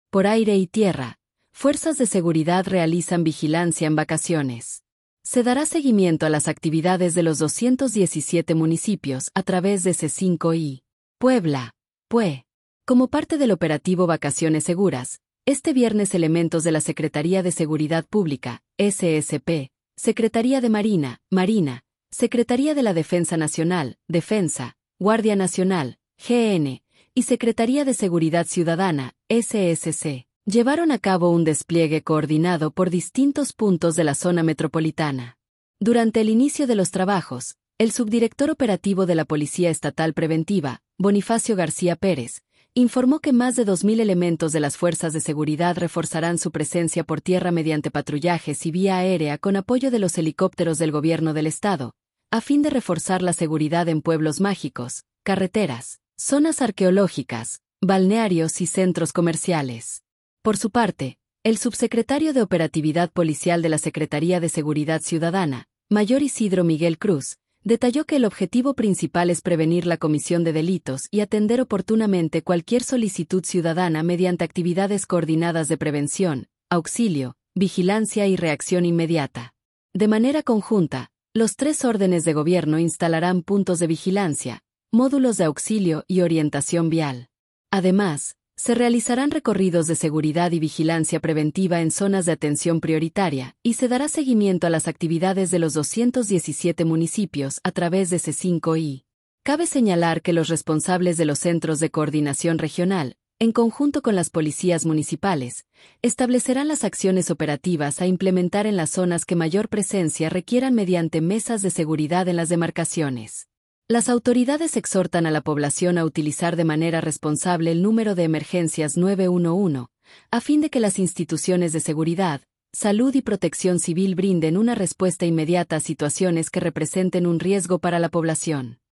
por aire y tierra, fuerzas de seguridad realizan vigilancia en vacaciones. Se dará seguimiento a las actividades de los 217 municipios a través de C5I. Puebla, PUE. Como parte del operativo Vacaciones Seguras, este viernes elementos de la Secretaría de Seguridad Pública, SSP, Secretaría de Marina, Marina, Secretaría de la Defensa Nacional, Defensa, Guardia Nacional, GN, y Secretaría de Seguridad Ciudadana, SSC, llevaron a cabo un despliegue coordinado por distintos puntos de la zona metropolitana. Durante el inicio de los trabajos, el subdirector operativo de la Policía Estatal Preventiva, Bonifacio García Pérez, informó que más de 2.000 elementos de las fuerzas de seguridad reforzarán su presencia por tierra mediante patrullajes y vía aérea con apoyo de los helicópteros del gobierno del estado, a fin de reforzar la seguridad en pueblos mágicos, carreteras, zonas arqueológicas, balnearios y centros comerciales. Por su parte, el subsecretario de Operatividad Policial de la Secretaría de Seguridad Ciudadana, Mayor Isidro Miguel Cruz, detalló que el objetivo principal es prevenir la comisión de delitos y atender oportunamente cualquier solicitud ciudadana mediante actividades coordinadas de prevención, auxilio, vigilancia y reacción inmediata. De manera conjunta, los 3 órdenes de gobierno instalarán puntos de vigilancia, módulos de auxilio y orientación vial. Además, se realizarán recorridos de seguridad y vigilancia preventiva en zonas de atención prioritaria y se dará seguimiento a las actividades de los 217 municipios a través de C5I. Cabe señalar que los responsables de los centros de coordinación regional, en conjunto con las policías municipales, establecerán las acciones operativas a implementar en las zonas que mayor presencia requieran mediante mesas de seguridad en las demarcaciones. Las autoridades exhortan a la población a utilizar de manera responsable el número de emergencias 911, a fin de que las instituciones de seguridad, salud y protección civil brinden una respuesta inmediata a situaciones que representen un riesgo para la población.